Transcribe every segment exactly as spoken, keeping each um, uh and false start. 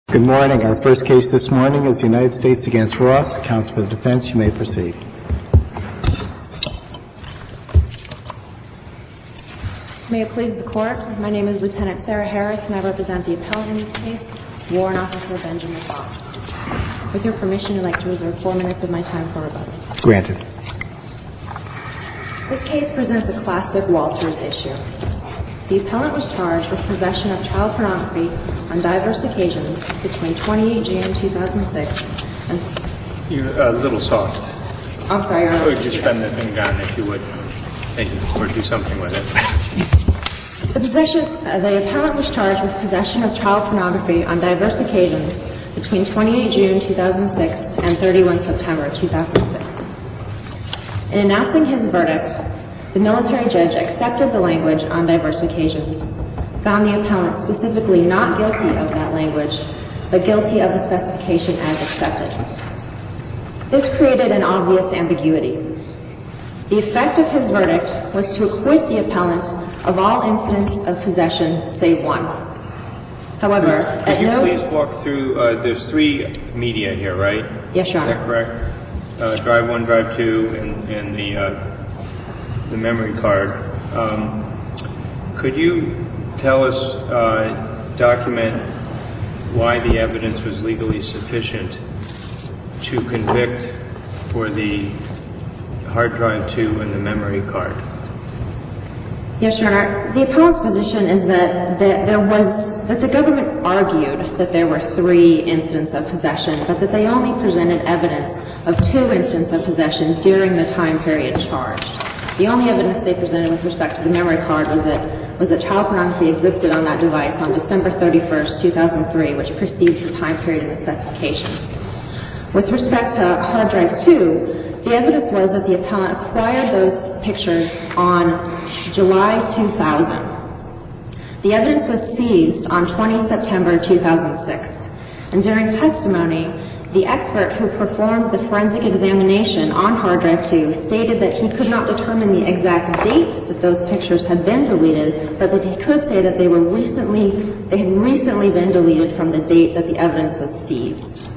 Good morning. Our first case this morning is the United States against Ross. Counsel for the defense, you may proceed. May it please the court, my name is Lieutenant Sarah Harris and I represent the appellant in this case, Warrant Officer Benjamin Ross. With your permission, I'd like to reserve four minutes of my time for rebuttal. Granted. This case presents a classic Walters issue. The appellant was charged with possession of child pornography on diverse occasions between twenty-eighth of June two thousand six and... You're a little soft. I'm sorry, Your Honor. Or just bend the thing down if you would. Thank you. Or do something with it. The possession, uh, the appellant was charged with possession of child pornography on diverse occasions between twenty-eighth of June two thousand six and thirty-first of September two thousand six. In announcing his verdict, the military judge accepted the language on diverse occasions, found the appellant specifically not guilty of that language, but guilty of the specification as accepted. This created an obvious ambiguity. The effect of his verdict was to acquit the appellant of all incidents of possession save one. However, Could at you no... please walk through, uh, there's three media here, right? Yes, Your Honor. Is that correct? Uh, drive one, drive two, and, and the, uh, the memory card. Um, could you tell us, uh, document why the evidence was legally sufficient to convict for the hard drive two and the memory card? Yes, Your Honor. The appellant's position is that, that there was, that the government argued that there were three incidents of possession, but that they only presented evidence of two incidents of possession during the time period charged. The only evidence they presented with respect to the memory card was that, was that child pornography existed on that device on December thirty-first, two thousand three, which precedes the time period in the specification. With respect to hard drive two, the evidence was that the appellant acquired those pictures on July two thousand. The evidence was seized on the twentieth of September two thousand six, and during testimony, the expert who performed the forensic examination on hard drive two stated that he could not determine the exact date that those pictures had been deleted, but that he could say that they were recently, they had recently been deleted from the date that the evidence was seized.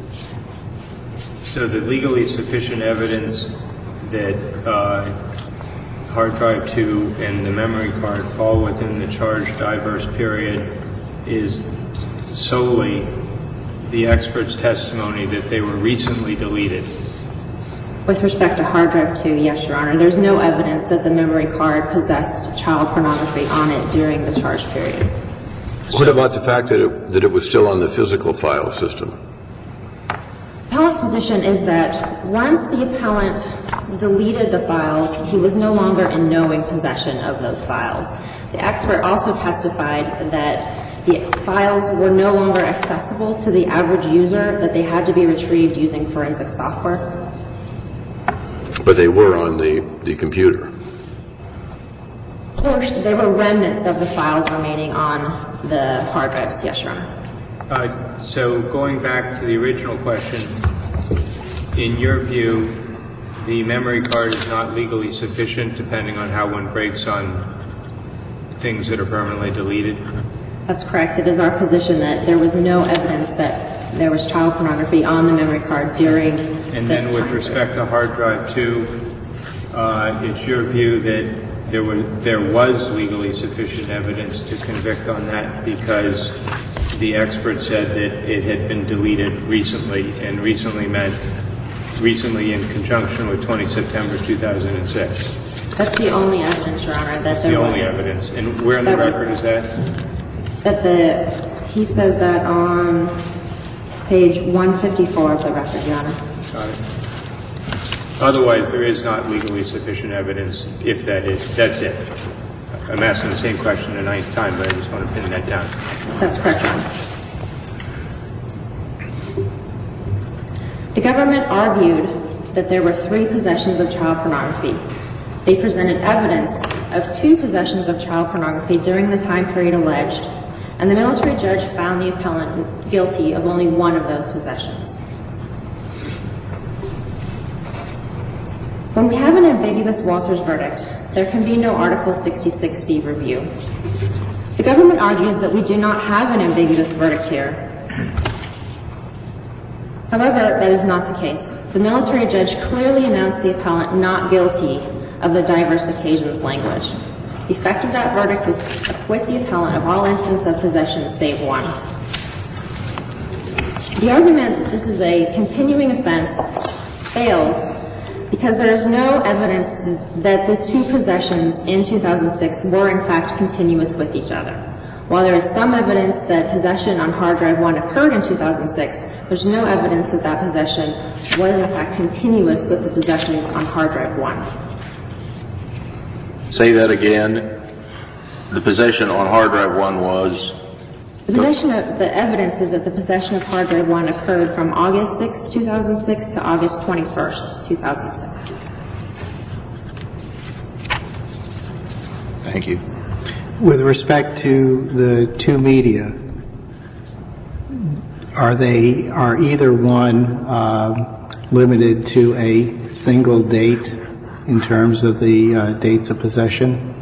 So the legally sufficient evidence that uh, hard drive two and the memory card fall within the charged diverse period is solely the expert's testimony that they were recently deleted? With respect to hard drive two, yes, Your Honor. There's no evidence that the memory card possessed child pornography on it during the charged period. What about the fact that it, that it was still on the physical file system? The appellant's position is that once the appellant deleted the files, he was no longer in knowing possession of those files. The expert also testified that the files were no longer accessible to the average user, that they had to be retrieved using forensic software. But they were on the, the computer. Of course, there were remnants of the files remaining on the hard drives, yes, Your Honor. Uh, so going back to the original question, in your view, the memory card is not legally sufficient depending on how one breaks on things that are permanently deleted? That's correct. It is our position that there was no evidence that there was child pornography on the memory card during the And then with respect to hard drive two, uh, it's your view that there was, there was legally sufficient evidence to convict on that because the expert said that it had been deleted recently, and recently meant recently in conjunction with the twentieth of September two thousand six. That's the only evidence, Your Honor, that That's there the was. only evidence. And where in the That record was- is that? That the, he says that on page one fifty-four of the record, Your Honor. Got it. Otherwise, there is not legally sufficient evidence if that is, that's it. I'm asking the same question a ninth time, but I just want to pin that down. That's correct, Your Honor. The government argued that there were three possessions of child pornography. They presented evidence of two possessions of child pornography during the time period alleged, and the military judge found the appellant guilty of only one of those possessions. When we have an ambiguous Walters verdict, there can be no Article sixty-six C review. The government argues that we do not have an ambiguous verdict here, that is not the case. The military judge clearly announced the appellant not guilty of the diverse occasions language. The effect of that verdict was to acquit the appellant of all incidents of possession save one. The argument that this is a continuing offense fails because there is no evidence that the two possessions in two thousand six were in fact continuous with each other. While there is some evidence that possession on hard drive one occurred in two thousand six, there's no evidence that that possession was in fact continuous with the possessions on hard drive one. Say that again. The possession on hard drive one was? The possession of, the evidence is that the possession of hard drive one occurred from August sixth, two thousand six to August twenty-first, two thousand six. Thank you. With respect to the two media, are they, are either one uh, limited to a single date in terms of the uh, dates of possession?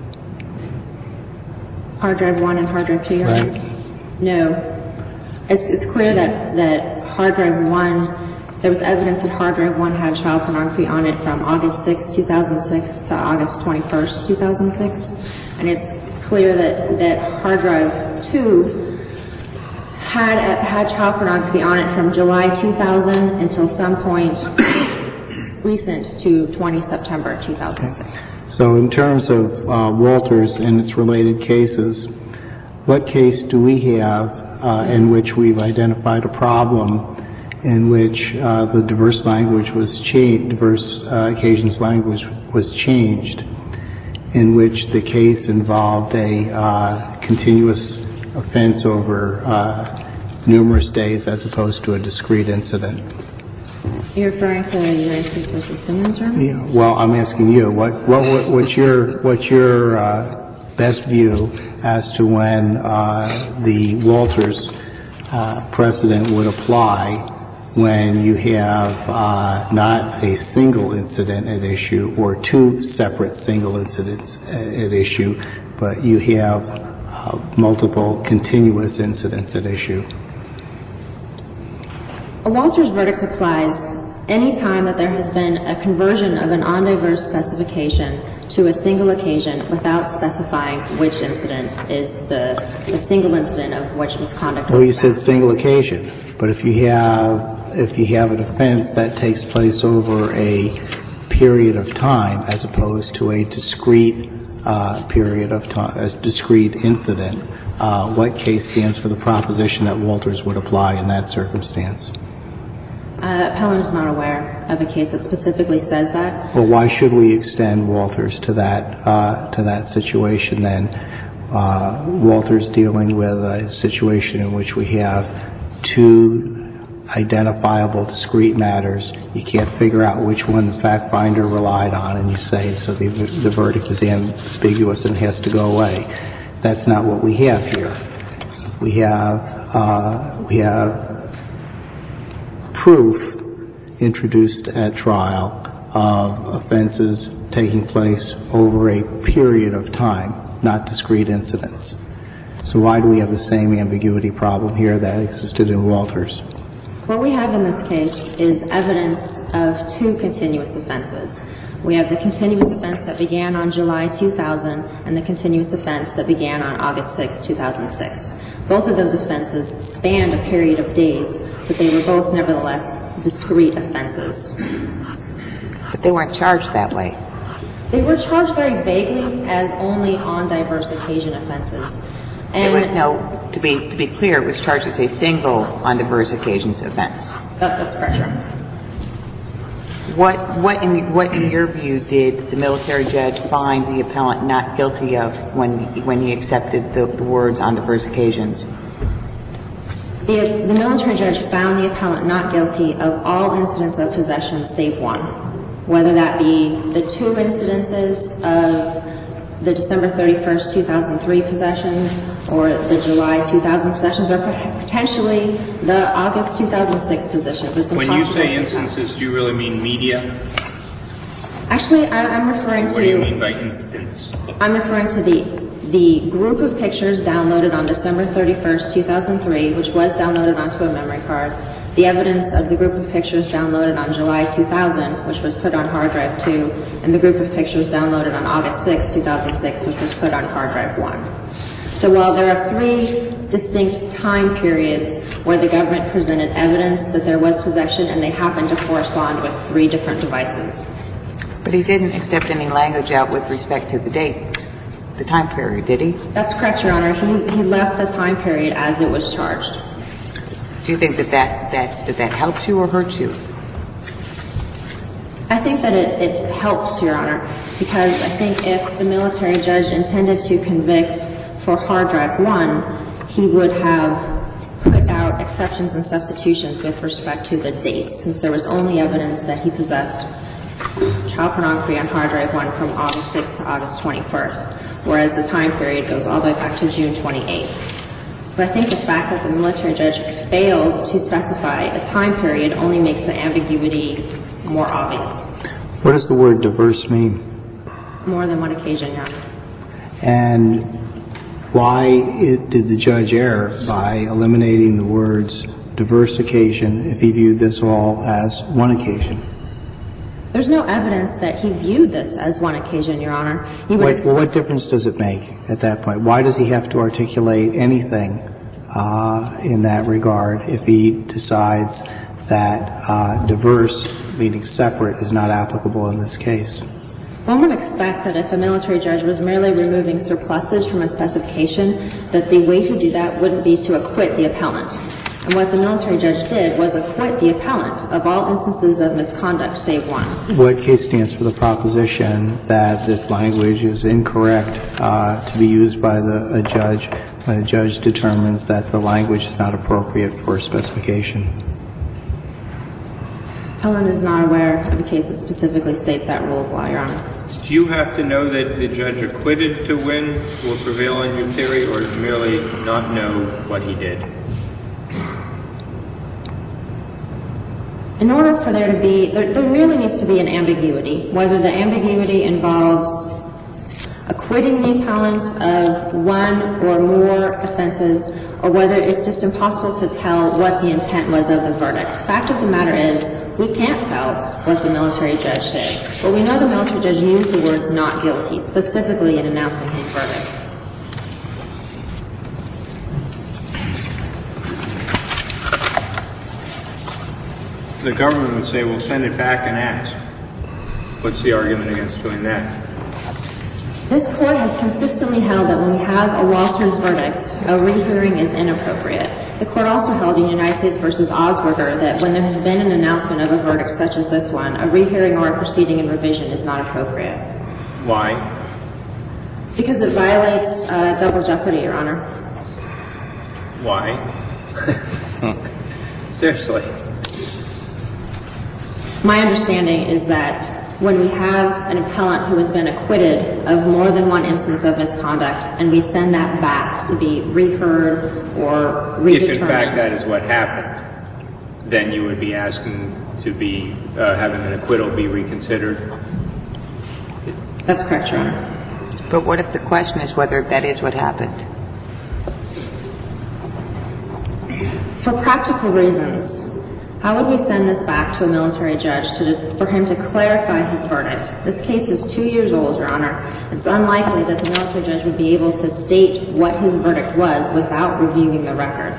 Hard drive one and hard drive two, right? No. It's, it's clear that, that hard drive one, there was evidence that hard drive one had child pornography on it from August sixth, two thousand six to August twenty-first, two thousand six. And it's clear that, that hard drive two had, had child pornography on it from July two thousand until some point recent to twentieth September two thousand six. Okay. So in terms of uh, Walters and its related cases, what case do we have uh, in which we've identified a problem in which uh, the diverse language was changed, diverse uh, occasions language was changed, in which the case involved a uh, continuous offense over uh, numerous days as opposed to a discrete incident? You're referring to the United States versus Simmons, right? Yeah. Well, I'm asking you, what, what, what what's your, what's your uh, best view as to when uh, the Walters uh, precedent would apply when you have uh, not a single incident at issue or two separate single incidents at issue, but you have uh, multiple continuous incidents at issue? A Walters verdict applies any time that there has been a conversion of an undiverse specification to a single occasion without specifying which incident is the, the single incident of which misconduct was Well, you found. said single occasion, but if you have if you have an offense that takes place over a period of time as opposed to a discrete uh, period of time, a discrete incident, uh, what case stands for the proposition that Walters would apply in that circumstance? Uh, Appellant is not aware of a case that specifically says that. Well, why should we extend Walters to that uh, to that situation then? Uh, Walters dealing with a situation in which we have two identifiable discrete matters. You can't figure out which one the fact finder relied on, and you say so the the verdict is ambiguous and has to go away. That's not what we have here. We have uh, we have proof introduced at trial of offenses taking place over a period of time, not discrete incidents. So why do we have the same ambiguity problem here that existed in Walters? What we have in this case is evidence of two continuous offenses. We have the continuous offense that began on July two thousand and the continuous offense that began on August sixth, two thousand six. Both of those offenses spanned a period of days, but they were both nevertheless discrete offenses. But they weren't charged that way. They were charged very vaguely as only on diverse occasion offenses. It was, And no, to be to be clear, it was charged as a single on diverse occasions offense. that, that's correct, Your Honor. What what in what in your view did the military judge find the appellant not guilty of when when he accepted the, the words on diverse occasions? The, the military judge found the appellant not guilty of all incidents of possession save one, whether that be the two incidences of the December thirty-first, two thousand three possessions or the July two thousand possessions or potentially the August two thousand six possessions. It's When you say to instances, do you really mean media? Actually, I, I'm referring What to... do you mean by instance? I'm referring to the the group of pictures downloaded on December thirty-first, two thousand three, which was downloaded onto a memory card, the evidence of the group of pictures downloaded on July two thousand, which was put on hard drive two, and the group of pictures downloaded on August sixth, two thousand six, which was put on hard drive one. So while there are three distinct time periods where the government presented evidence that there was possession, and they happen to correspond with three different devices. But he didn't accept any language out with respect to the dates, the time period, did he? That's correct, Your Honor. He, he left the time period as it was charged. Do you think that that, that, that, that helps you or hurts you? I think that it, it helps, Your Honor, because I think if the military judge intended to convict for hard drive one, he would have put out exceptions and substitutions with respect to the dates, since there was only evidence that he possessed child pornography on hard drive one from August sixth to August twenty-first, whereas the time period goes all the way back to June twenty-eighth. So I think the fact that the military judge failed to specify a time period only makes the ambiguity more obvious. What does the word diverse mean? More than one occasion, Your Honor. And why it, did the judge err by eliminating the words diverse occasion if he viewed this all as one occasion? There's no evidence that he viewed this as one occasion, Your Honor. He would What, well, what difference does it make at that point? Why does he have to articulate anything uh, in that regard if he decides that uh, diverse, meaning separate, is not applicable in this case? One would expect that if a military judge was merely removing surplusage from a specification, that the way to do that wouldn't be to acquit the appellant. And what the military judge did was acquit the appellant of all instances of misconduct, save one. What case stands for the proposition that this language is incorrect uh, to be used by the, a judge when a judge determines that the language is not appropriate for a specification? Appellant is not aware of a case that specifically states that rule of law, Your Honor. Do you have to know that the judge acquitted to win or prevail on your theory, or merely not know what he did? In order for there to be, there, there really needs to be an ambiguity, whether the ambiguity involves acquitting the appellant of one or more offenses, or whether it's just impossible to tell what the intent was of the verdict. Fact of the matter is, we can't tell what the military judge did, but we know the military judge used the words not guilty, specifically in announcing his verdict. The government would say, well, send it back and ask. What's the argument against doing that? This court has consistently held that when we have a Walters verdict, a rehearing is inappropriate. The court also held in United States v. Osberger that when there has been an announcement of a verdict such as this one, a rehearing or a proceeding in revision is not appropriate. Why? Because it violates uh, double jeopardy, Your Honor. Why? Seriously. My understanding is that when we have an appellant who has been acquitted of more than one instance of misconduct and we send that back to be reheard or redetermined. If in fact that is what happened, then you would be asking to be, uh, having an acquittal be reconsidered? That's correct, Your Honor. But what if the question is whether that is what happened? For practical reasons, how would we send this back to a military judge to, for him to clarify his verdict? This case is two years old, Your Honor. It's unlikely that the military judge would be able to state what his verdict was without reviewing the record.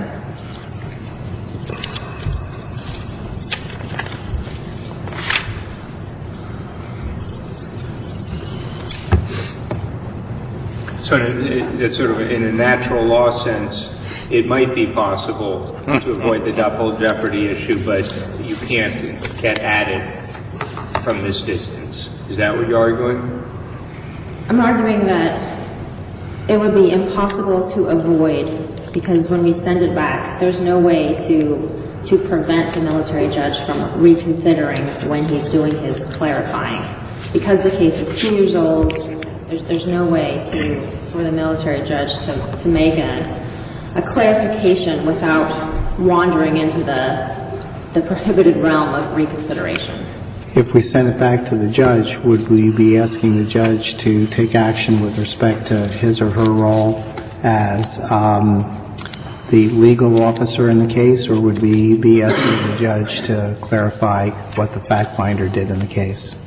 So it's sort of in a natural law sense, it might be possible to avoid the double jeopardy issue, but you can't get at it from this distance. Is that what you're arguing? I'm arguing that it would be impossible to avoid because when we send it back, there's no way to to prevent the military judge from reconsidering when he's doing his clarifying. Because the case is two years old, there's, there's no way to for the military judge to, to make a a clarification without wandering into the the prohibited realm of reconsideration. If we send it back to the judge, would we be asking the judge to take action with respect to his or her role as um, the legal officer in the case, or would we be asking the judge to clarify what the fact finder did in the case?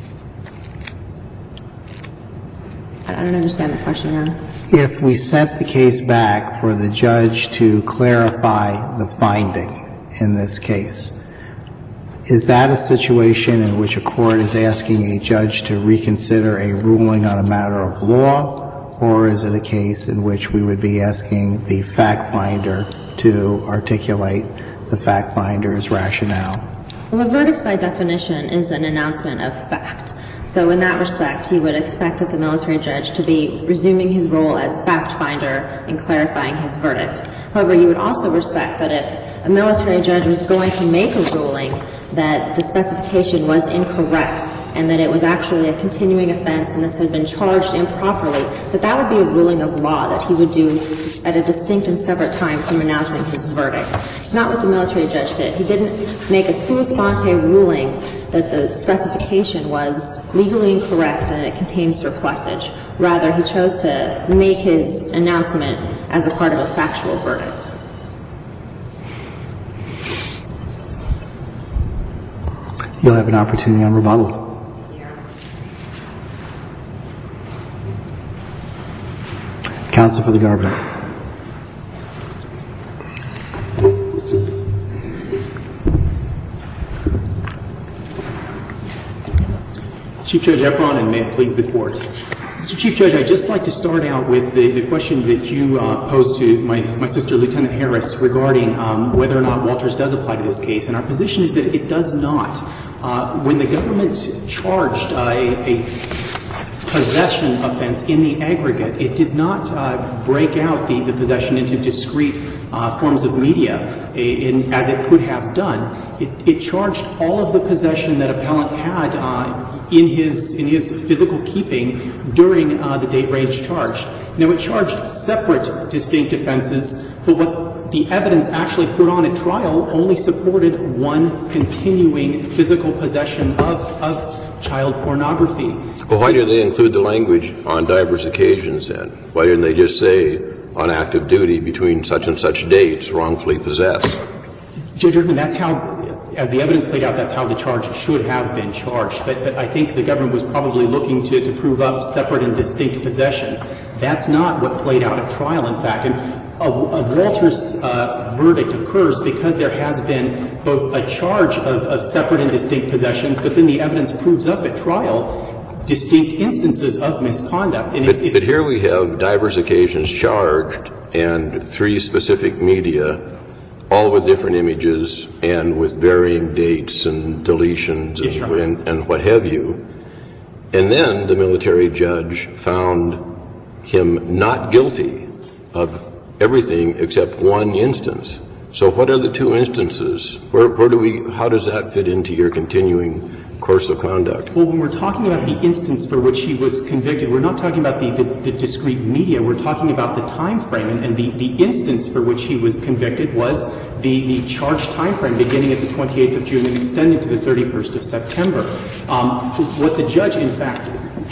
I don't understand the question, Your Honor. If we sent the case back for the judge to clarify the finding in this case, is that a situation in which a court is asking a judge to reconsider a ruling on a matter of law, or is it a case in which we would be asking the fact finder to articulate the fact finder's rationale? Well, a verdict by definition is an announcement of fact. So in that respect, you would expect that the military judge to be resuming his role as fact finder in clarifying his verdict. However, you would also expect that if a military judge was going to make a ruling that the specification was incorrect and that it was actually a continuing offense and this had been charged improperly, that that would be a ruling of law that he would do at a distinct and separate time from announcing his verdict. It's not what the military judge did. He didn't make a sua sponte ruling that the specification was legally incorrect and it contained surplusage. Rather, he chose to make his announcement as a part of a factual verdict. You'll have an opportunity on rebuttal. Counsel for the government. Chief Judge Efron, and may it please the Court. Mister Chief Judge, I'd just like to start out with the, the question that you uh, posed to my, my sister, Lieutenant Harris, regarding um, whether or not Walters does apply to this case. And our position is that it does not. Uh, when the government charged uh, a, a possession offense in the aggregate, it did not uh, break out the, the possession into discrete uh, forms of media in, as it could have done. It, it charged all of the possession that appellant had uh, in his in his physical keeping during uh, the date range charged. Now, it charged separate distinct offenses, but what the evidence actually put on at trial only supported one continuing physical possession of, of child pornography. Well, why did they include the language on diverse occasions then? Why didn't they just say on active duty between such and such dates wrongfully possessed? Judge Erkin, that's how, as the evidence played out, that's how the charge should have been charged. But, but I think the government was probably looking to, to prove up separate and distinct possessions. That's not what played out at trial, in fact. And a, a Walters uh, verdict occurs because there has been both a charge of, of separate and distinct possessions, but then the evidence proves up at trial distinct instances of misconduct. And but, it's, it's, but here we have diverse occasions charged and three specific media, all with different images and with varying dates and deletions and, yes, right. and, and what have you. And then the military judge found him not guilty of everything except one instance. So what are the two instances? Where, where do we, how does that fit into your continuing course of conduct? Well, when we're talking about the instance for which he was convicted, we're not talking about the, the, the discrete media. We're talking about the time frame, and, and the, the instance for which he was convicted was the, the charged time frame beginning at the twenty-eighth of June and extending to the thirty-first of September. Um, what the judge, in fact,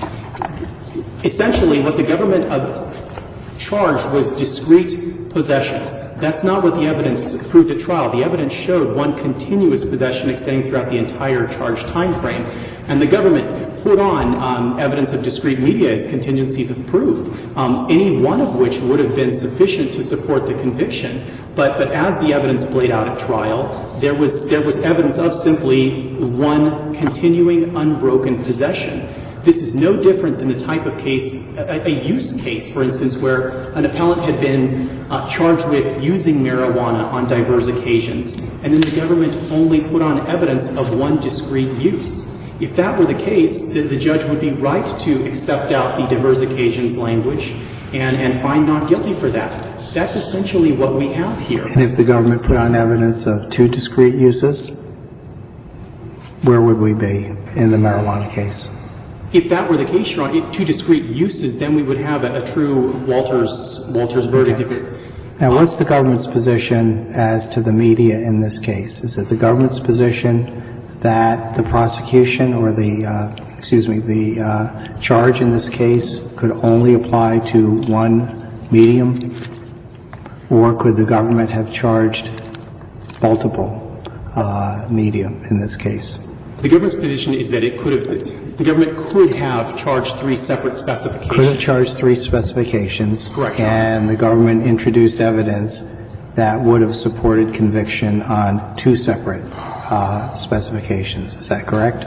essentially what the government uh, charged was discrete possessions. That's not what the evidence proved at trial. The evidence showed one continuous possession extending throughout the entire charged time frame. And the government put on um, evidence of discrete media as contingencies of proof, um, any one of which would have been sufficient to support the conviction. But, but as the evidence played out at trial, there was, there was evidence of simply one continuing unbroken possession. This is no different than the type of case, a, a use case, for instance, where an appellant had been uh, charged with using marijuana on diverse occasions, and then the government only put on evidence of one discrete use. If that were the case, the, the judge would be right to accept out the diverse occasions language and, and find not guilty for that. That's essentially what we have here. And if the government put on evidence of two discrete uses, where would we be in the marijuana case? If that were the case, Your Honor, two discrete uses, then we would have a, a true Walters Walters verdict. Okay. If it, Now, what's the government's position as to the media in this case? Is it the government's position that the prosecution or the, uh, excuse me, the uh, charge in this case could only apply to one medium? or could the government have charged multiple uh, medium in this case? The government's position is that it could have, the government could have charged three separate specifications. Could have charged three specifications. Correct. And the government introduced evidence that would have supported conviction on two separate uh, specifications. Is that correct?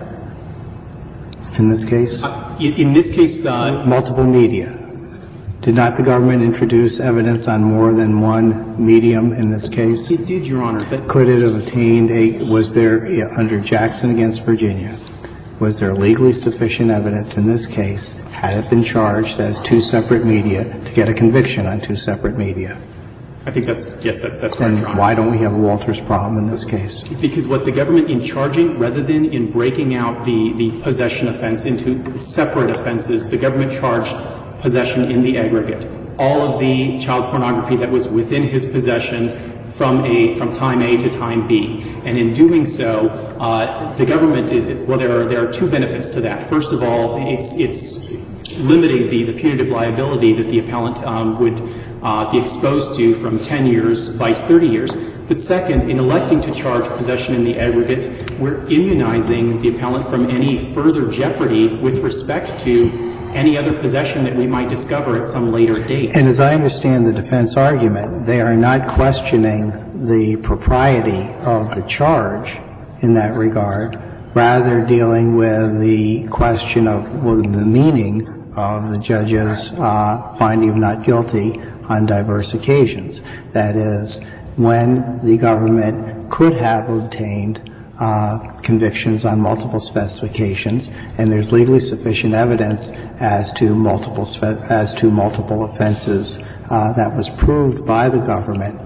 In this case? Uh, in, in this case, uh, multiple media. Did not the government introduce evidence on more than one medium in this case? It did, Your Honor. But could it have obtained a, was there, under Jackson against Virginia, was there legally sufficient evidence in this case, had it been charged as two separate media, to get a conviction on two separate media? I think that's, yes, that's, that's correct, Your Honor. And why don't we have a Walters problem in this case? Because what the government, in charging, rather than in breaking out the, the possession offense into separate offenses, the government charged possession in the aggregate. All of the child pornography that was within his possession from a from time A to time B. And in doing so, uh, the government, is, well, there are there are two benefits to that. First of all, it's it's limiting the, the punitive liability that the appellant um, would uh, be exposed to from ten years, vice thirty years. But second, in electing to charge possession in the aggregate, we're immunizing the appellant from any further jeopardy with respect to any other possession that we might discover at some later date. And as I understand the defense argument, they are not questioning the propriety of the charge in that regard, rather dealing with the question of well, the meaning of the judge's uh, finding of not guilty on diverse occasions. That is, when the government could have obtained Uh, convictions on multiple specifications, and there's legally sufficient evidence as to multiple spe- as to multiple offenses uh, that was proved by the government.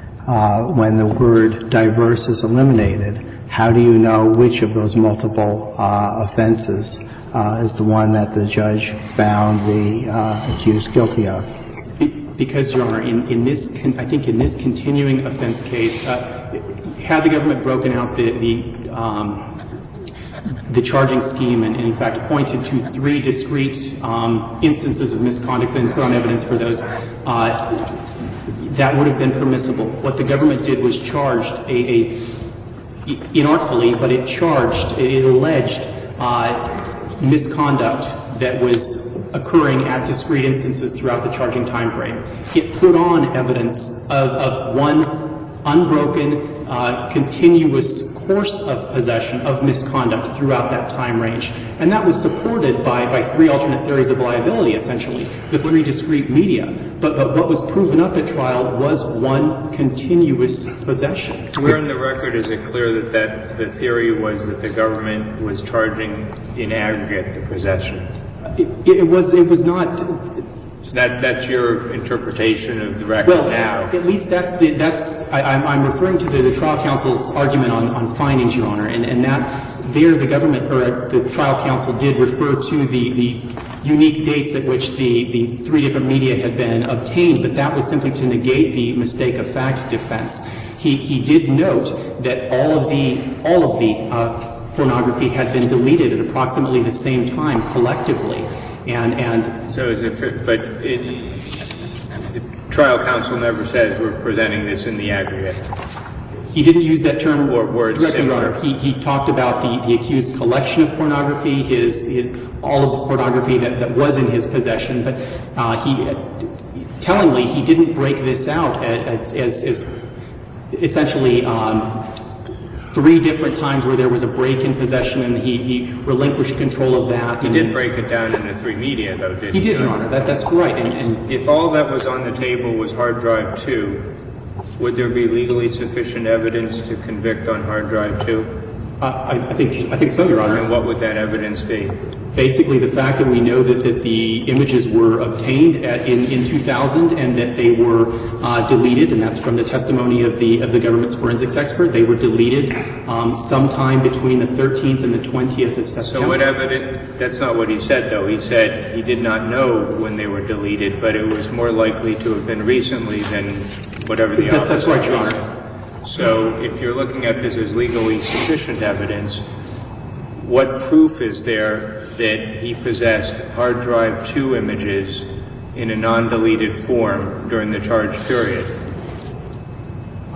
Uh, when the word diverse is eliminated, how do you know which of those multiple uh, offenses uh, is the one that the judge found the uh, accused guilty of? Because, Your Honor, in, in this, con- I think in this continuing offense case, uh, had the government broken out the the, um, the charging scheme and, and, in fact, pointed to three discrete um, instances of misconduct and put on evidence for those, uh, that would have been permissible. What the government did was charged a, a inartfully, but it charged, it alleged uh, misconduct that was occurring at discrete instances throughout the charging time frame. It put on evidence of, of one unbroken, uh, continuous course of possession of misconduct throughout that time range. And that was supported by, by three alternate theories of liability, essentially, the three discrete media. But, but what was proven up at trial was one continuous possession. Where in the record is it clear that, that the theory was that the government was charging in aggregate the possession? It, it was it was not. So that that's your interpretation of the record well, now. At least that's the that's I, I'm, I'm referring to the, the trial counsel's argument on, on findings, Your Honor, and, and that there the government or the trial counsel did refer to the, the unique dates at which the, the three different media had been obtained, but that was simply to negate the mistake of fact defense. He he did note that all of the all of the uh, pornography had been deleted at approximately the same time collectively, and and so is it? But it, the trial counsel never said we're presenting this in the aggregate. He didn't use that term or words directly, Your similar. Honor. He he talked about the, the accused collection of pornography, his his all of the pornography that, that was in his possession, but uh, he tellingly he didn't break this out as as, as essentially. Um, Three different times where there was a break in possession, and he, he relinquished control of that. He and did break it down into three media, though, didn't he? He did, Your Honor. That, that's right. And, and if all that was on the table was hard drive two, would there be legally sufficient evidence to convict on hard drive two? Uh, I, I think I think so, Your Honor. And what would that evidence be? Basically, the fact that we know that, that the images were obtained at, in, in two thousand and that they were uh, deleted, and that's from the testimony of the of the government's forensics expert. They were deleted um, sometime between the thirteenth and the twentieth of September. So what evidence? That's not what he said, though. He said he did not know when they were deleted, but it was more likely to have been recently than whatever the that, That's right, Your Honor. So if you're looking at this as legally sufficient evidence, what proof is there that he possessed hard drive two images in a non-deleted form during the charged period?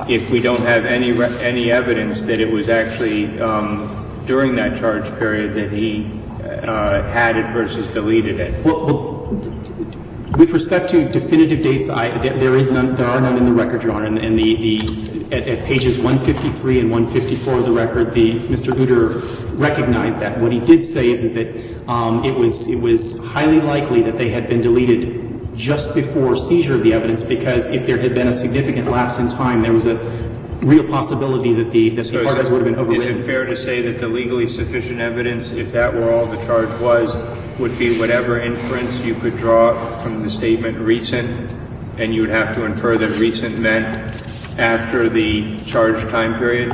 if we don't have any re- any evidence that it was actually um, during that charge period that he uh, had it versus deleted it? Well, well, with respect to definitive dates, I, there, there is none. There are none in the record, Your Honor. And, and the, the at, at pages one fifty-three and one fifty-four of the record, the Mister Uter recognized that. What he did say is, is that um, it was it was highly likely that they had been deleted just before seizure of the evidence, because if there had been a significant lapse in time, there was a real possibility that the that So the hard drives would have been overwritten. Is it fair to say that the legally sufficient evidence, if that were all the charge was, would be whatever inference you could draw from the statement recent, and you would have to infer that recent meant after the charge time period?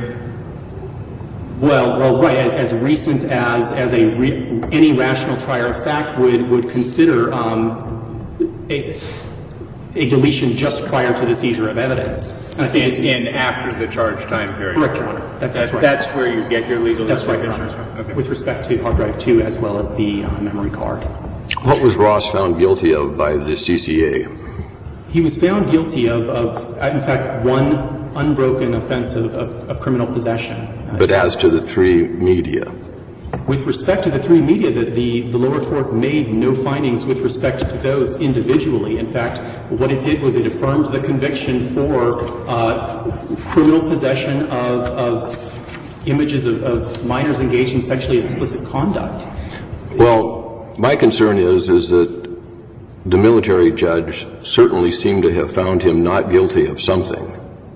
Well, well, right. As, as recent as as a re, any rational trier of fact would would consider um, a, a deletion just prior to the seizure of evidence. And I think And, it's, it's and after the charge time period? correct, Your Honor. That, that's That- right. That's where you get your legal That's right, Your sufficiency. Honor. Okay. With respect to hard drive two as well as the uh, memory card. What was Ross found guilty of by the C C A? He was found guilty of, of in fact, one unbroken offense of, of, of criminal possession. But as to the three media? With respect to the three media, the, the, the lower court made no findings with respect to those individually. In fact, what it did was it affirmed the conviction for uh, criminal possession of, of images of, of minors engaged in sexually explicit conduct. Well, my concern is, is that the military judge certainly seemed to have found him not guilty of something.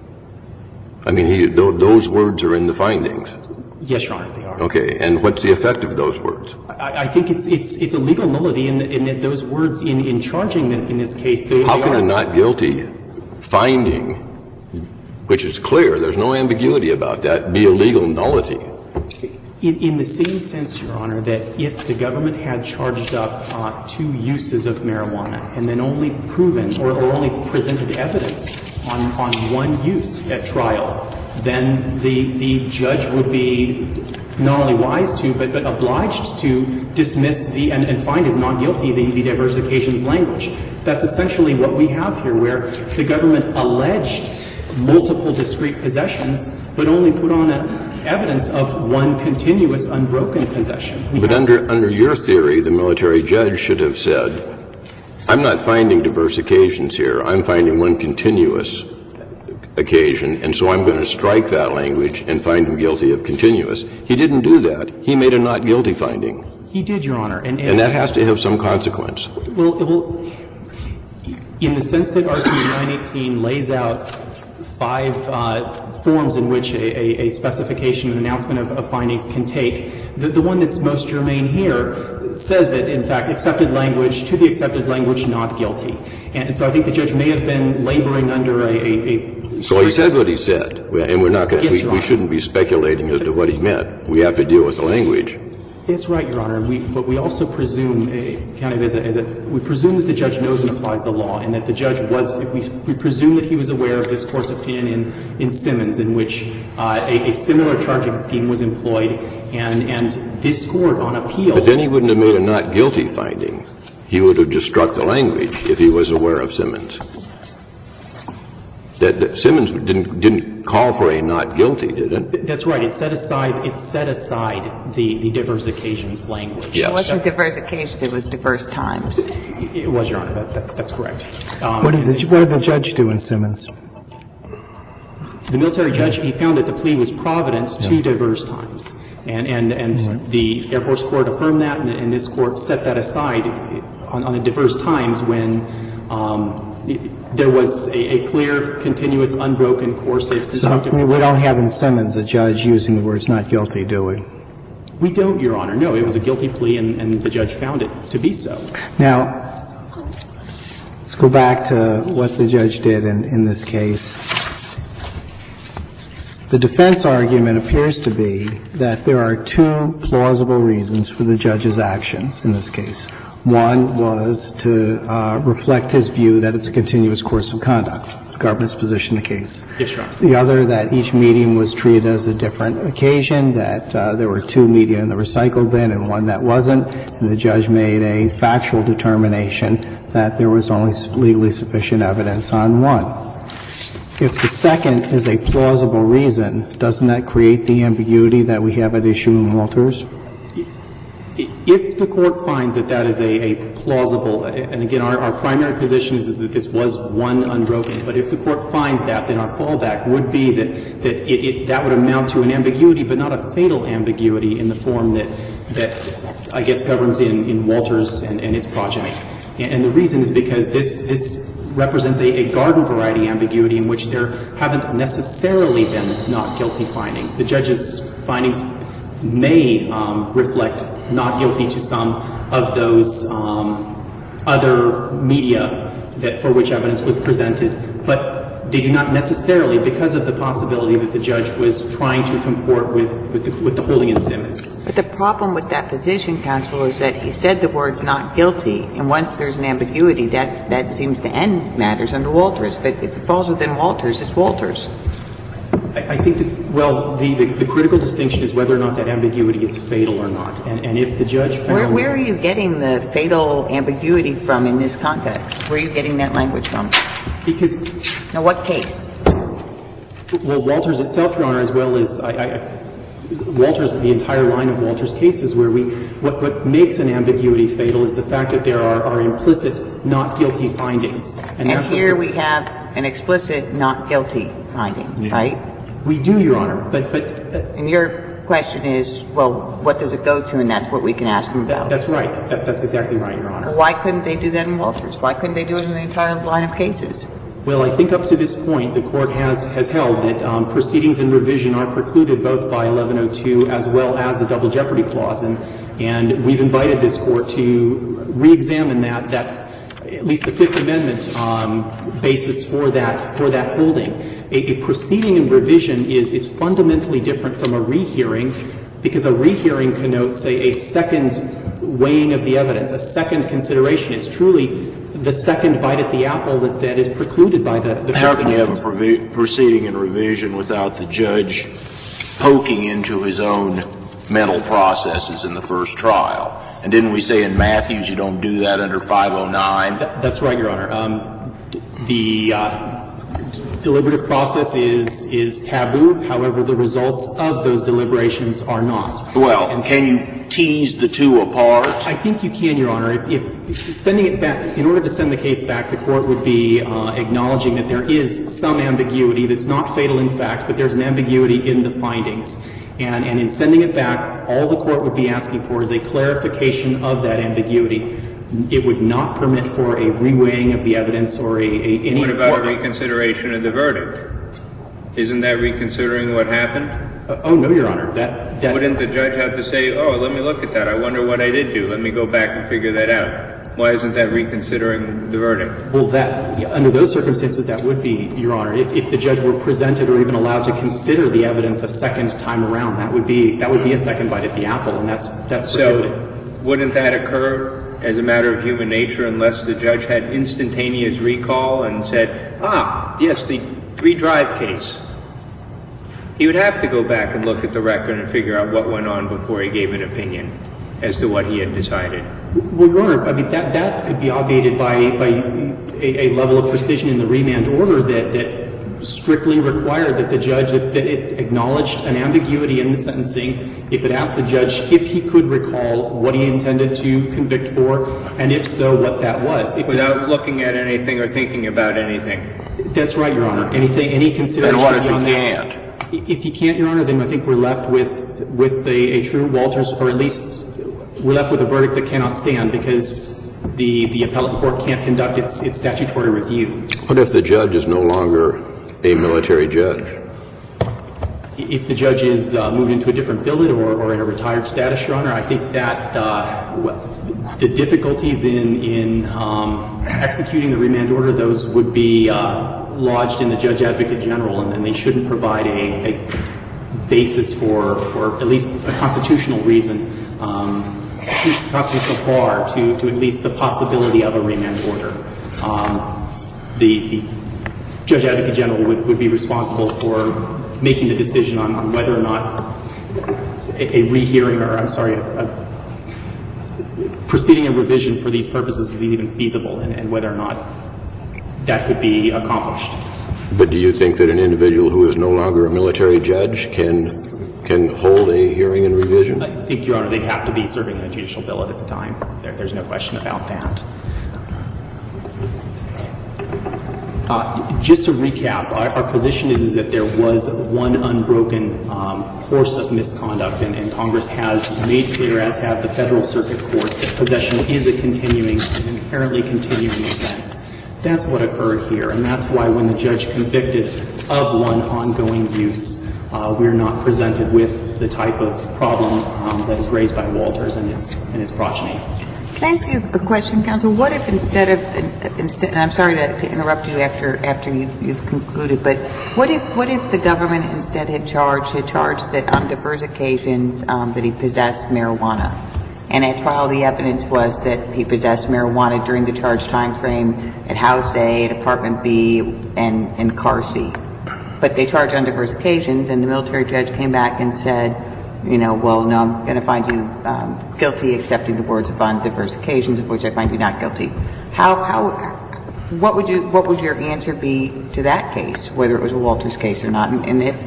I mean, he, th- those words are in the findings. Yes, Your Honor, they are. Okay, and what's the effect of those words? I, I think it's it's it's a legal nullity in, in that those words in, in charging this, in this case. They, How they can are, a not guilty finding, which is clear, there's no ambiguity about that, be a legal nullity? In, in the same sense, Your Honor, that if the government had charged up uh, two uses of marijuana and then only proven or, or only presented evidence on, on one use at trial, then the, the judge would be not only wise to, but, but obliged to dismiss the and, and find as not guilty the, the diverse occasions language. That's essentially what we have here, where the government alleged multiple discrete possessions, but only put on a evidence of one continuous, unbroken possession. We But have- under, under your theory, the military judge should have said, I'm not finding diverse occasions here, I'm finding one continuous occasion, and so I'm going to strike that language and find him guilty of continuous. He didn't do that. He made a not guilty finding. He did, Your Honor. And, and, And that has to have some consequence. Well, it will, in the sense that R C nine eighteen lays out five uh, forms in which a, a, a specification, an announcement of, of findings can take, the, the one that's most germane here says that, in fact, accepted language, to the accepted language, not guilty. And so I think the judge may have been laboring under a, a, a So he said what he said, and we're not going to, Yes, we, Your we Honor. shouldn't be speculating as to what he meant. We have to deal with the language. That's right, Your Honor. We, but we also presume, uh, kind of as a, as a, we presume that the judge knows and applies the law, and that the judge was, we, we presume that he was aware of this Court's opinion in, in Simmons, in which uh, a, a similar charging scheme was employed, and, and this Court on appeal. But then he wouldn't have made a not guilty finding. He would have just struck the language if he was aware of Simmons. That, that Simmons didn't, didn't call for a not guilty, did it? That's right. It set aside, it set aside the, the diverse occasions language. Yes. It wasn't diverse occasions, it was diverse times. It, it was, Your Honor. That, that, that's correct. Um, What did and the, it's- what did the judge do in Simmons? The military judge, he found that the plea was provident to diverse times. And, and, and the Air Force Court affirmed that, and, and this Court set that aside on, on the diverse times when um, it, there was a, a clear, continuous, unbroken course of So constructive we we possession. don't have in Simmons a judge using the words not guilty, do we? We don't, Your Honor. No, it was a guilty plea, and, and the judge found it to be so. Now, let's go back to what the judge did in, in this case. The defense argument appears to be that there are two plausible reasons for the judge's actions in this case. One was to uh, reflect his view that it's a continuous course of conduct, the government's position in the case. Yes, Your Honor. The other, that each medium was treated as a different occasion, that uh, there were two media in the recycle bin and one that wasn't, and the judge made a factual determination that there was only legally sufficient evidence on one. if the second is a plausible reason, doesn't that create the ambiguity that we have at issue in Walters? If the court finds that that is a, a plausible, and again, our, our primary position is, is that this was one unbroken, but if the court finds that, then our fallback would be that, that it, it, that would amount to an ambiguity, but not a fatal ambiguity in the form that, that I guess governs in, in Walters and, and its progeny. And, and the reason is because this, this represents a, a garden variety ambiguity in which there haven't necessarily been not guilty findings. The judge's findings may um, reflect not guilty to some of those um, other media that for which evidence was presented, but they do not necessarily, because of the possibility that the judge was trying to comport with, with, the, with the holding in Simmons. But the problem with that position, counsel, is that he said the words not guilty, and once there's an ambiguity, that, that seems to end matters under Walters. If it, if it falls within Walters, it's Walters. I think that, well, the, the, the critical distinction is whether or not that ambiguity is fatal or not. And, and if the judge found... Where, where are you getting the fatal ambiguity from in this context? Where are you getting that language from? Because... Now, what case? Well, Walters itself, Your Honor, as well as I, I, Walters, the entire line of Walters cases where we, what, what makes an ambiguity fatal is the fact that there are, are implicit not guilty findings. And, and here we have an explicit not guilty finding, yeah. Right? We do, Your Honor, but, but uh, and your question is, well, what does it go to, and that's what we can ask them about. That's right. That, that's exactly right, Your Honor. Well, why couldn't they do that in Walters? Why couldn't they do it in the entire line of cases? Well, I think up to this point, the Court has, has held that um, proceedings in revision are precluded both by eleven oh two as well as the Double Jeopardy Clause, and, and we've invited this Court to re-examine that, that at least the Fifth Amendment um, basis for that, for that holding. A, a proceeding in revision is, is fundamentally different from a rehearing, because a rehearing connotes, say, a second weighing of the evidence, a second consideration. It's truly the second bite at the apple that, that is precluded by the, the How can you have a provi- proceeding in revision without the judge poking into his own mental processes in the first trial? And didn't we say in Matthews you don't do that under five oh nine? That, that's right, Your Honor. Um, the uh, deliberative process is, is taboo. However, the results of those deliberations are not. Well, and can you tease the two apart? I think you can, Your Honor. If, if sending it back, in order to send the case back, the Court would be uh, acknowledging that there is some ambiguity that's not fatal in fact, but there's an ambiguity in the findings. And, and in sending it back, all the Court would be asking for is a clarification of that ambiguity. It would not permit for a reweighing of the evidence or a, a any. What about a reconsideration of the verdict? Isn't that reconsidering what happened? Uh, oh no, Your Honor. That, that wouldn't the judge have to say, "Oh, let me look at that. I wonder what I did do. Let me go back and figure that out." Why isn't that reconsidering the verdict? Well, that under those circumstances, that would be, Your Honor. If, if the judge were presented or even allowed to consider the evidence a second time around, that would be that would be a second bite at the apple, and that's that's prohibited. So, wouldn't that occur as a matter of human nature unless the judge had instantaneous recall and said, "Ah, yes, the free drive case." He would have to go back and look at the record and figure out what went on before he gave an opinion as to what he had decided. Well, Your Honor, I mean, that, that could be obviated by, by a, a level of precision in the remand order that, that strictly required that the judge, that, that it acknowledged an ambiguity in the sentencing, if it asked the judge if he could recall what he intended to convict for, and if so, what that was. If Without it, looking at anything or thinking about anything. That's right, Your Honor. Anything, any consideration. And what if he can't? That, if he can't, Your Honor, then I think we're left with, with a, a true Walters, or at least we're left with a verdict that cannot stand because the, the appellate court can't conduct its, its statutory review. What if the judge is no longer a military judge? If the judge is uh, moved into a different billet or, or in a retired status, Your Honor, I think that uh, well, the difficulties in, in um, executing the remand order, those would be uh, lodged in the Judge Advocate General, and then they shouldn't provide a, a basis for, for at least a constitutional reason, um, constitutional bar to, to at least the possibility of a remand order. Um, the, the Judge Advocate General would, would be responsible for making the decision on, on whether or not a, a rehearing, or I'm sorry, a, a proceeding a revision for these purposes is even feasible, and, and whether or not that could be accomplished. But do you think that an individual who is no longer a military judge can can hold a hearing and revision? I think, Your Honor, they have to be serving a judicial billet at the time. There, there's no question about that. Uh, just to recap, our, our position is, is that there was one unbroken um, course of misconduct, and, and Congress has made clear, as have the federal circuit courts, that possession is a continuing, an inherently continuing offense. That's what occurred here, and that's why when the judge convicted of one ongoing use, uh, we're not presented with the type of problem um, that is raised by Walters and its, and its progeny. Can I ask you a question, counsel? What if instead of, instead, and I'm sorry to, to interrupt you after after you've, you've concluded, but what if what if the government instead had charged had charged that on diverse occasions um, that he possessed marijuana, and at trial the evidence was that he possessed marijuana during the charged time frame at House A, at Apartment B, and and Car C, but they charged on diverse occasions, and the military judge came back and said, you know, well, no, I'm going to find you um, guilty, accepting the words of on diverse occasions, of which I find you not guilty. How, how, what would you, what would your answer be to that case, whether it was a Walters case or not? And, and if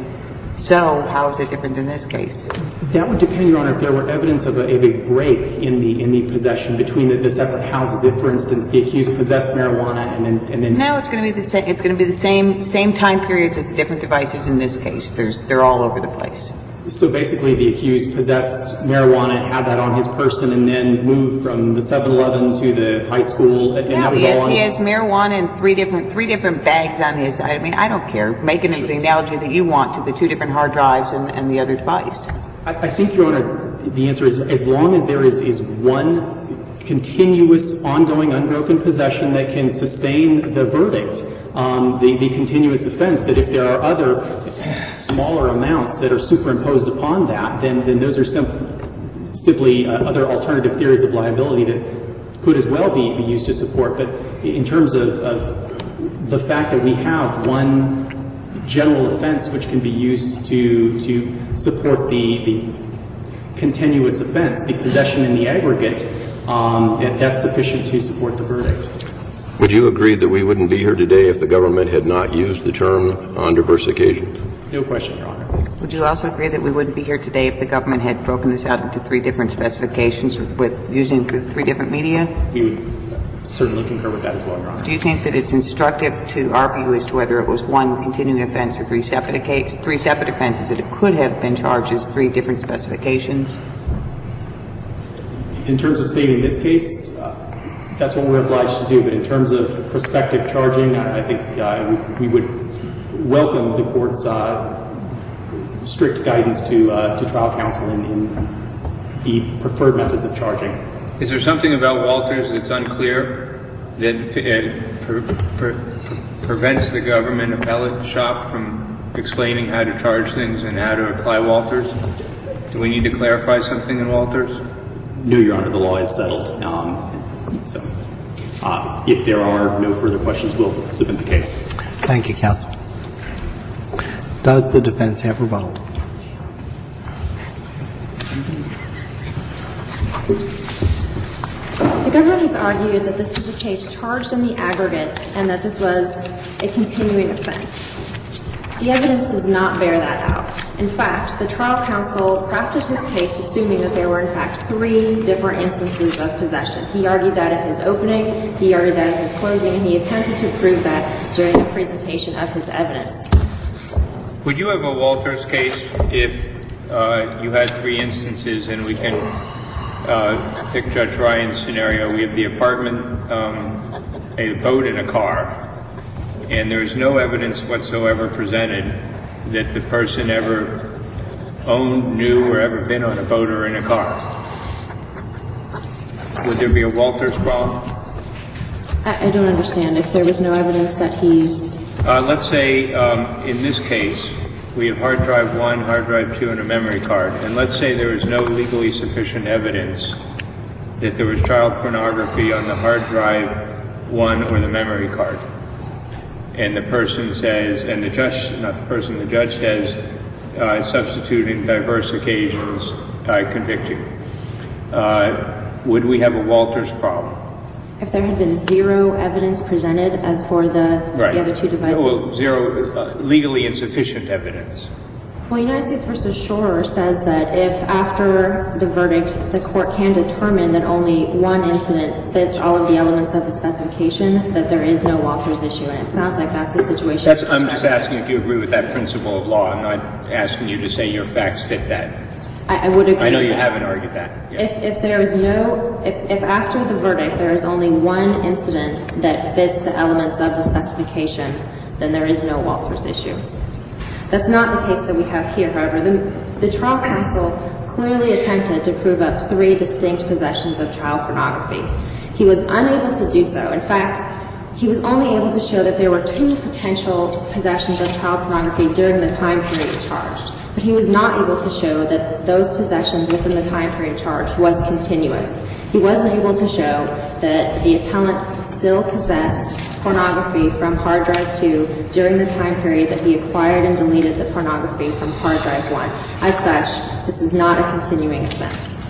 so, how is it different than this case? That would depend, Your Honor, if there were evidence of a, of a break in the in the possession between the, the separate houses. If, for instance, the accused possessed marijuana and then and then no, it's going to be the same. It's going to be the same same time periods as the different devices in this case. There's they're all over the place. So basically, the accused possessed marijuana, had that on his person, and then moved from the seven eleven to the high school. And no, that was he has, all on he his has marijuana in three different three different bags on his. I mean, I don't care. Making the analogy that you want to the two different hard drives and, and the other device. I, I think, Your Honor, the answer is as long as there is is one continuous, ongoing, unbroken possession that can sustain the verdict, um, the, the continuous offense, that if there are other smaller amounts that are superimposed upon that, then, then those are sim- simply uh, other alternative theories of liability that could as well be, be used to support. But in terms of, of the fact that we have one general offense which can be used to, to support the, the continuous offense, the possession in the aggregate, Um, that's sufficient to support the verdict. Would you agree that we wouldn't be here today if the government had not used the term on diverse occasions? No question, Your Honor. Would you also agree that we wouldn't be here today if the government had broken this out into three different specifications with using three different media? We would certainly concur with that as well, Your Honor. Do you think that it's instructive to our view as to whether it was one continuing offense or three separate, three separate offenses, that it could have been charged as three different specifications? In terms of stating this case, uh, that's what we're obliged to do. But in terms of prospective charging, I, I think uh, we, we would welcome the court's uh, strict guidance to uh, to trial counsel in, in the preferred methods of charging. Is there something about Walters that's unclear that uh, pre- pre- pre- prevents the government appellate shop from explaining how to charge things and how to apply Walters? Do we need to clarify something in Walters? No, Your Honor, the law is settled. Um, so, uh, if there are no further questions, we'll submit the case. Thank you, counsel. Does the defense have rebuttal? The government has argued that this was a case charged in the aggregate and that this was a continuing offense. The evidence does not bear that out. In fact, the trial counsel crafted his case assuming that there were, in fact, three different instances of possession. He argued that at his opening, he argued that at his closing, and he attempted to prove that during the presentation of his evidence. Would you have a Walters case if uh, you had three instances, and we can uh, pick Judge Ryan's scenario? We have the apartment, um, a boat, and a car. And there is no evidence whatsoever presented that the person ever owned, knew, or ever been on a boat or in a car. Would there be a Walters problem? I, I don't understand. If there was no evidence that he... Uh, let's say um, in this case, we have hard drive one, hard drive two, and a memory card. And let's say there is no legally sufficient evidence that there was child pornography on the hard drive one or the memory card. And the person says, and the judge, not the person, the judge says, uh, substituting diverse occasions, uh, convict you. Uh, would we have a Walters problem? If there had been zero evidence presented as for the, Right. the other two devices. Well, zero, uh, legally insufficient evidence. Well, United States versus Schorer says that if after the verdict the court can determine that only one incident fits all of the elements of the specification, that there is no Walters issue, and it sounds like that's the situation. That's, I'm just asking if you agree with that principle of law. I'm not asking you to say your facts fit that. I, I would agree. I know you with that. haven't argued that. Yeah. If, if there is no, if, if after the verdict there is only one incident that fits the elements of the specification, then there is no Walters issue. That's not the case that we have here, however. The, the trial counsel clearly attempted to prove up three distinct possessions of child pornography. He was unable to do so. In fact, he was only able to show that there were two potential possessions of child pornography during the time period charged. But he was not able to show that those possessions within the time period charged was continuous. He wasn't able to show that the appellant still possessed pornography from hard drive two during the time period that he acquired and deleted the pornography from hard drive one. As such, this is not a continuing offense.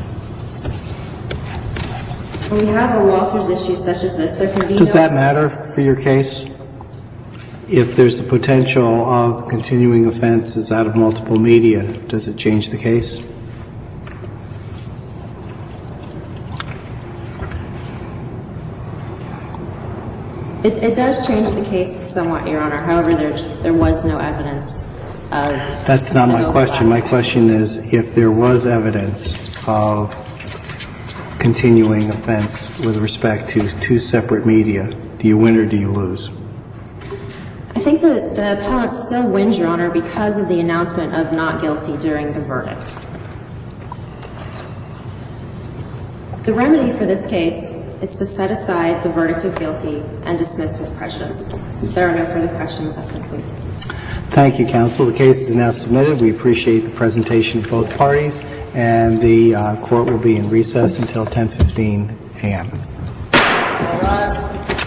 When we have a Walters issue such as this, there can be Does no... that matter for your case? If there's the potential of continuing offenses out of multiple media, does it change the case? It, it does change the case somewhat, Your Honor. However, there's, there was no evidence of... That's not my no question. My black- question is, if there was evidence of continuing offense with respect to two separate media, do you win or do you lose? I think that the appellant still wins, Your Honor, because of the announcement of not guilty during the verdict. The remedy for this case is to set aside the verdict of guilty and dismiss with prejudice. If there are no further questions, that concludes. Thank you, counsel. The case is now submitted. We appreciate the presentation of both parties, and the uh, court will be in recess until ten fifteen a m All rise.